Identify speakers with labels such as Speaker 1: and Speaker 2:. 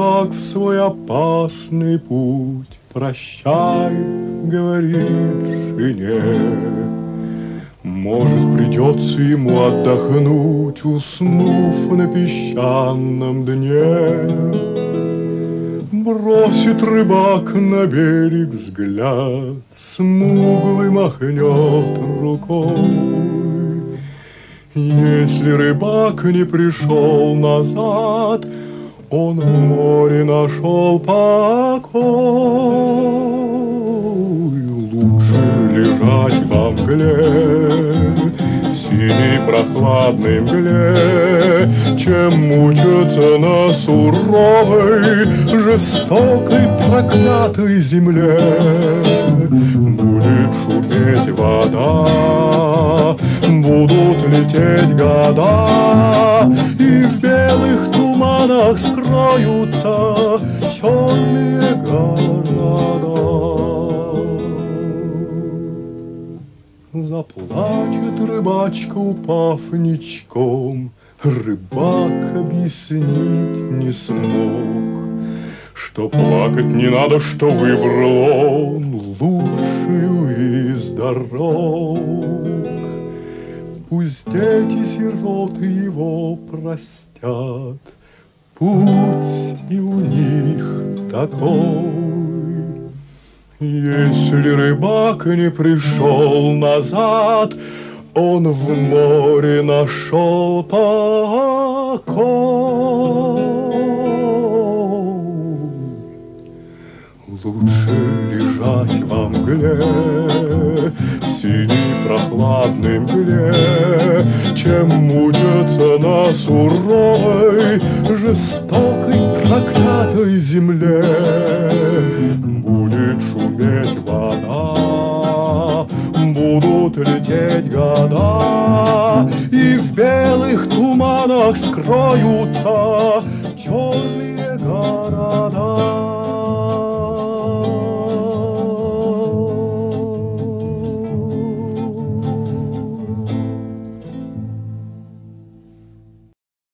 Speaker 1: рыбак в свой опасный путь. Прощай, говорит жене. Может, придется ему отдохнуть, уснув на песчаном дне. Бросит рыбак на берег взгляд, смуглый махнет рукой. Если рыбак не пришел назад, он в море нашел покой. Лучше лежать во мгле, в синей прохладной мгле, чем мучиться на суровой, жестокой, проклятой земле. Будет шуметь вода, будут лететь года, и в белых туманах скроются черные города. Заплачет рыбачка, упав ничком. Рыбак объяснить не смог, что плакать не надо, что выбрал он лучшую из дорог. Пусть дети-сироты его простят, путь и у них такой. Если рыбак не пришел назад, он в море нашел покой. Лучше лежать во мгле, в синей прохладной мгле, чем мучиться на суровой, жестокой, проклятой земле. Будет шуметь вода, будут лететь года, и в белых туманах скроются черные